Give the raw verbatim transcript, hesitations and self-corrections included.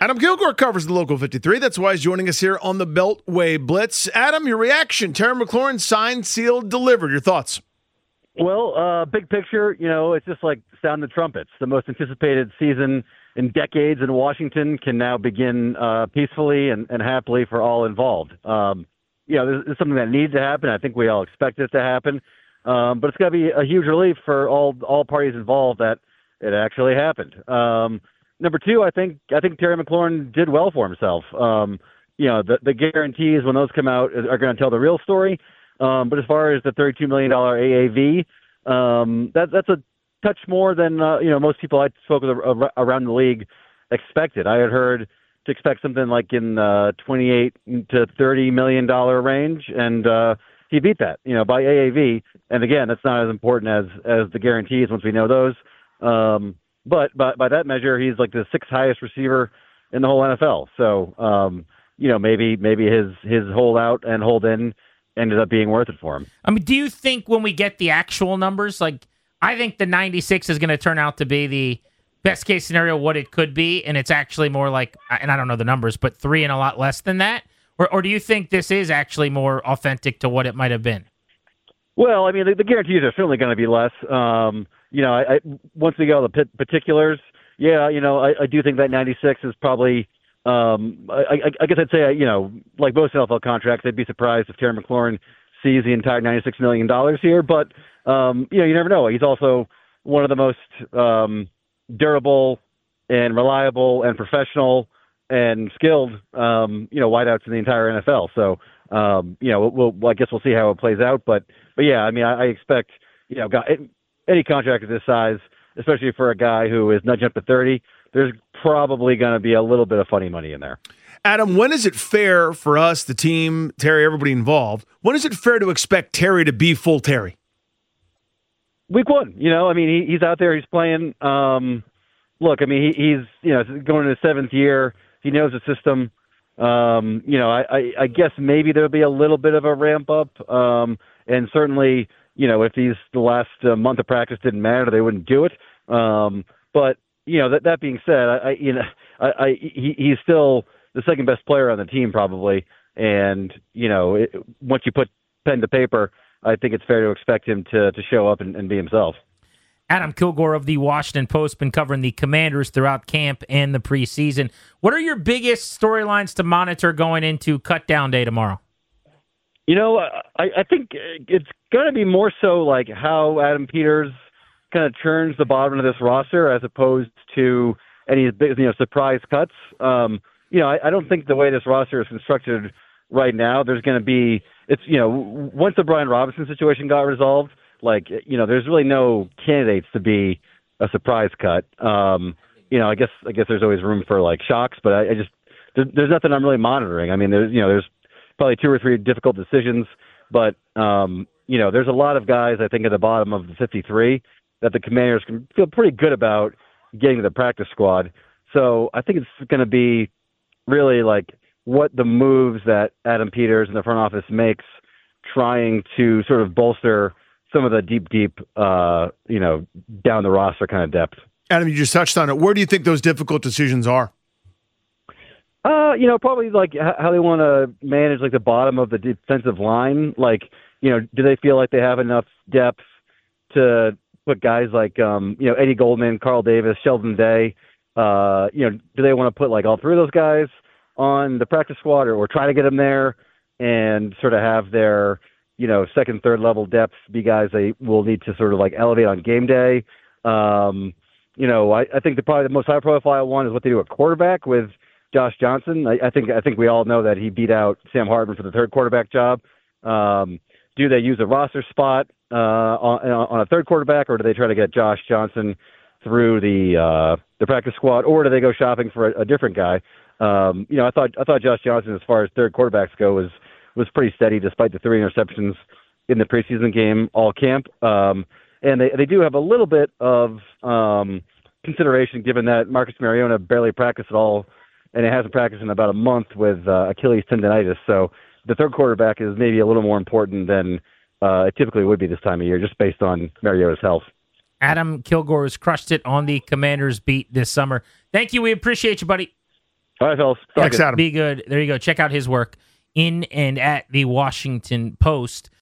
Adam Kilgore covers the Local fifty-three. That's why he's joining us here on the Beltway Blitz. Adam, your reaction. Terry McLaurin signed, sealed, delivered. Your thoughts? Well, uh, big picture, you know, it's just like sound the trumpets. The most anticipated season in decades in Washington can now begin uh, peacefully and, and happily for all involved. Um, you know, it's something that needs to happen. I think we all expect it to happen. Um, but it's got to be a huge relief for all all parties involved that it actually happened. Um, number two, I think I think Terry McLaurin did well for himself. Um, you know, the, the guarantees when those come out are going to tell the real story. Um, but as far as the thirty-two million dollars A A V, um, that, that's a touch more than uh, you know most people I spoke with uh, around the league expected. I had heard to expect something like in uh, twenty-eight to thirty million dollar range, and uh, he beat that, you know, by A A V. And again, that's not as important as as the guarantees once we know those. Um, but by, by that measure, he's like the sixth highest receiver in the whole N F L. So um, you know, maybe maybe his his hold out and hold in ended up being worth it for him. I mean, do you think when we get the actual numbers, like I think the ninety-six is going to turn out to be the best case scenario, what it could be, and it's actually more like, and I don't know the numbers, but three and a lot less than that? Or, or do you think this is actually more authentic to what it might have been? Well, I mean, the, the guarantees are certainly going to be less. Um, you know, I, I, once we go to the particulars, yeah, you know, I, I do think that ninety-six is probably, um, I, I, I guess I'd say, you know, like most N F L contracts, I'd be surprised if Terry McLaurin sees the entire ninety-six million dollars here. But, um, you know, you never know. He's also one of the most um, durable and reliable and professional and skilled, um, you know, wideouts in the entire N F L. So, um, you know, we'll, we'll, I guess we'll see how it plays out. But, but yeah, I mean, I, I expect, you know, any contract of this size, especially for a guy who is nudging up to thirty, there's probably going to be a little bit of funny money in there. Adam, when is it fair for us, the team, Terry, everybody involved, when is it fair to expect Terry to be full Terry? Week one, you know, I mean, he, he's out there, he's playing. Um, look, I mean, he, he's, you know, going into his seventh year. He knows the system. Um, you know, I, I, I guess maybe there'll be a little bit of a ramp up. Um, and certainly, you know, if these the last uh, month of practice didn't matter, they wouldn't do it. Um, but you know, that that being said, I, I you know, I, I he, he's still the second best player on the team probably. And you know, it, once you put pen to paper, I think it's fair to expect him to to show up and, and be himself. Adam Kilgore of the Washington Post, been covering the Commanders throughout camp and the preseason. What are your biggest storylines to monitor going into cutdown day tomorrow? You know, I, I think it's going to be more so like how Adam Peters kind of turns the bottom of this roster as opposed to any big, you know, surprise cuts. Um, you know, I, I don't think the way this roster is constructed right now, there's going to be, it's, you know, once the Brian Robinson situation got resolved, like, you know, there's really no candidates to be a surprise cut. Um, you know, I guess I guess there's always room for like shocks, but I, I just there, there's nothing I'm really monitoring. I mean, there's you know there's probably two or three difficult decisions, but um, you know, there's a lot of guys I think at the bottom of the fifty-three that the Commanders can feel pretty good about getting to the practice squad. So I think it's going to be really like what the moves that Adam Peters and the front office makes, trying to sort of bolster some of the deep, deep, uh, you know, down the roster kind of depth. Adam, you just touched on it. Where do you think those difficult decisions are? Uh, you know, probably like how they want to manage like the bottom of the defensive line. Like, you know, do they feel like they have enough depth to put guys like, um, you know, Eddie Goldman, Carl Davis, Sheldon Day, uh, you know, do they want to put like all three of those guys on the practice squad or, or try to get them there and sort of have their, you know, second, third level depth be guys they will need to sort of like elevate on game day. Um, you know, I, I think the probably the most high profile one is what they do at quarterback with Josh Johnson. I, I think I think we all know that he beat out Sam Hartman for the third quarterback job. Um, do they use a roster spot uh, on, on a third quarterback, or do they try to get Josh Johnson through the uh, the practice squad, or do they go shopping for a, a different guy? Um, you know, I thought I thought Josh Johnson, as far as third quarterbacks go, was was pretty steady despite the three interceptions in the preseason game all camp. Um, and they, they do have a little bit of um, consideration given that Marcus Mariota barely practiced at all, and it hasn't practiced in about a month with uh, Achilles tendonitis. So the third quarterback is maybe a little more important than uh, it typically would be this time of year, just based on Mariota's health. Adam Kilgore has crushed it on the Commanders beat this summer. Thank you. We appreciate you, buddy. All right, fellas. Talk Thanks, it. Adam. Be good. There you go. Check out his work in and at the Washington Post.